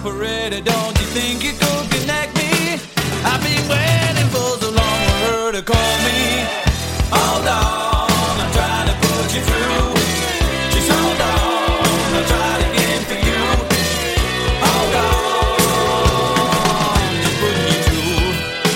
operator, don't you think you could connect me? I've been waiting for so long for her to call me. Hold on, I'm trying to put you through. Just hold on, I'll try it again for you. Hold on, just putting you through.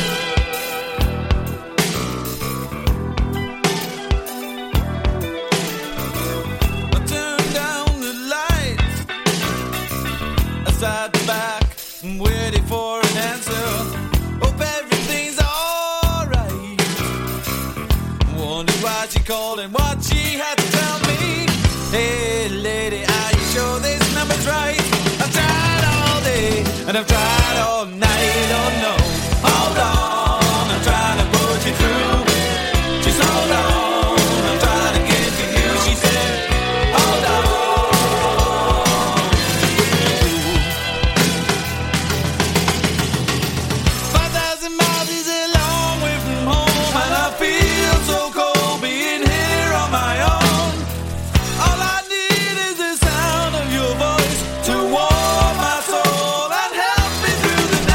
I turned down the lights outside the back, I'm waiting for an answer. Hope everything's alright. Wondered why she called and what she had to tell me. Hey lady, are you sure this number's right? I've tried all day and I've tried all night. Oh no, hold on, I'm trying to put you through. Just hold on, I'm trying to get to you. She said, hold on, just put you through. 5,000 miles is a long way from home, and I feel so cold being here on my own. All I need is the sound of your voice to warm my soul and help me through the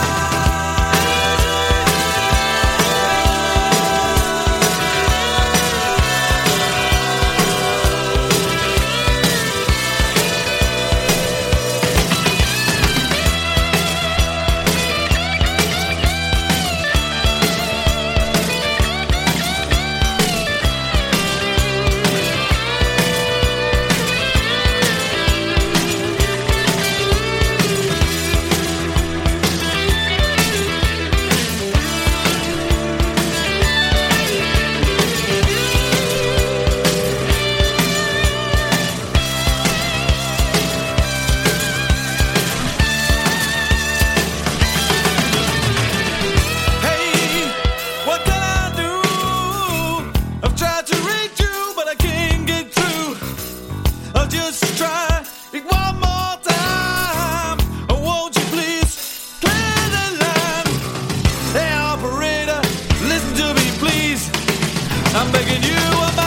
Hey, what can I do? I've tried to reach you, but I can't get through. I'll just try it one more time. Oh, won't you please clear the line? Hey, operator, listen to me, please. I'm begging you, I'm